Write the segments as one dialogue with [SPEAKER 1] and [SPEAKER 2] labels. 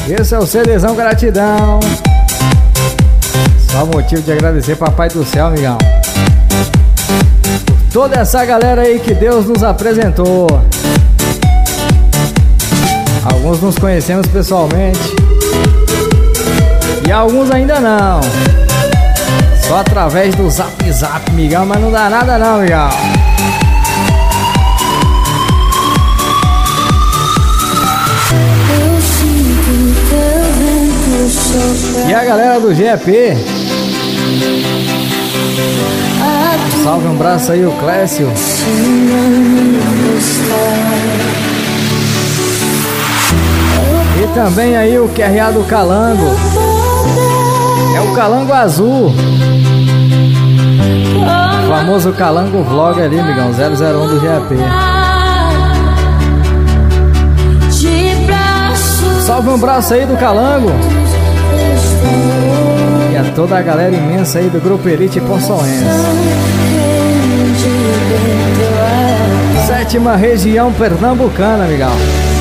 [SPEAKER 1] Esse é o CDzão Gratidão. Só motivo de agradecer Papai do Céu, amigão. Por toda essa galera aí que Deus nos apresentou. Alguns nos conhecemos pessoalmente e alguns ainda não. Só através do Zap Zap, amigão, mas não dá nada não, amigão. E a galera do GEP, salve, um abraço aí o Clécio. E também aí o QRA do Calango. É o Calango Azul, o famoso Calango Vlog ali, amigão, 001 do GEP. Salve, um abraço aí do Calango. E a toda a galera imensa aí do Grupo Elite Ponçoense. 7ª região pernambucana, amigão.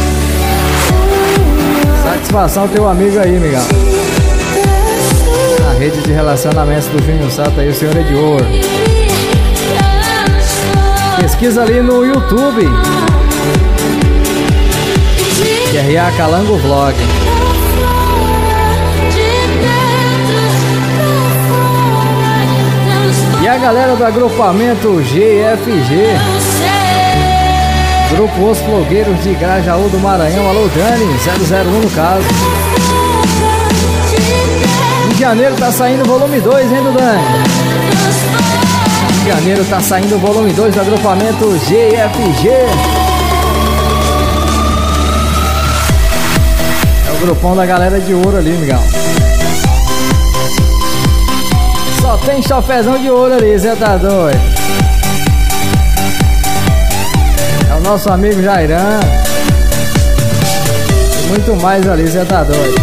[SPEAKER 1] Satisfação teu amigo aí, amigão. Na rede de relacionamentos do Júnior Sato aí, o senhor Edior. Pesquisa ali no YouTube QRA Calango Vlog. E a galera do agrupamento GFG, Grupo Os Flogueiros de Grajaú do Maranhão. Alô Dani, 001 no caso. Em janeiro tá saindo o volume 2, hein, Dani? Em janeiro tá saindo o volume 2 do agrupamento GFG. É o grupão da galera de ouro ali, amigão. Só tem chofezão de ouro ali, cê tá doido? É o nosso amigo Jairan. E muito mais ali, cê tá doido?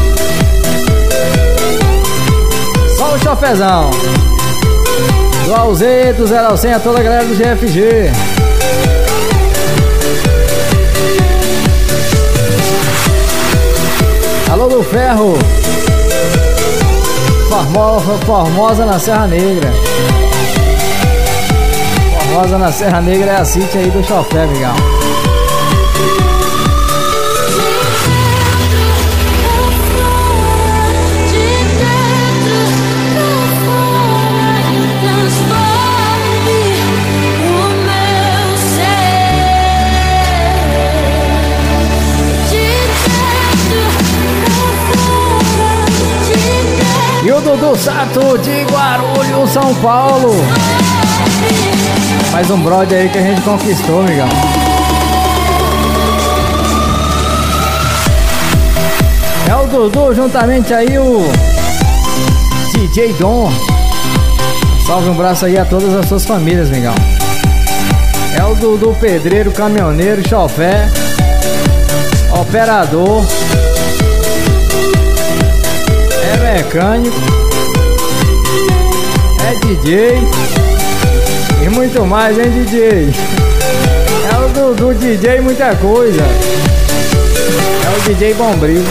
[SPEAKER 1] Só o chofezão. Do AUZ, do 0 ao 100, a toda a galera do GFG. Alô do Ferro. Formosa na Serra Negra. Formosa na Serra Negra é a city aí do Chofé, amigão. E o Dudu Sato de Guarulhos, São Paulo. Mais um brother aí que a gente conquistou, amigão. É o Dudu, juntamente aí o DJ Dom. Salve, um abraço aí a todas as suas famílias, amigão. É o Dudu pedreiro, caminhoneiro, chofé, operador, é mecânico, é DJ e muito mais, hein, DJ? É o Dudu DJ muita coisa. É o DJ Bombril.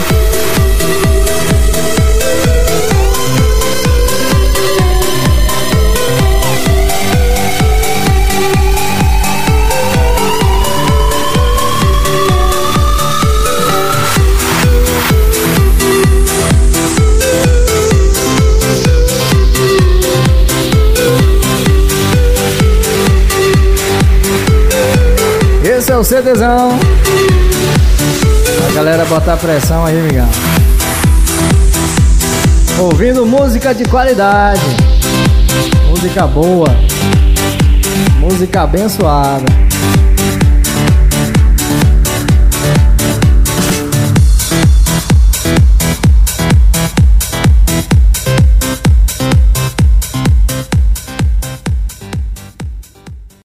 [SPEAKER 1] Esse é o CDzão. A galera botar pressão aí, amigão. Ouvindo música de qualidade, música boa, música abençoada.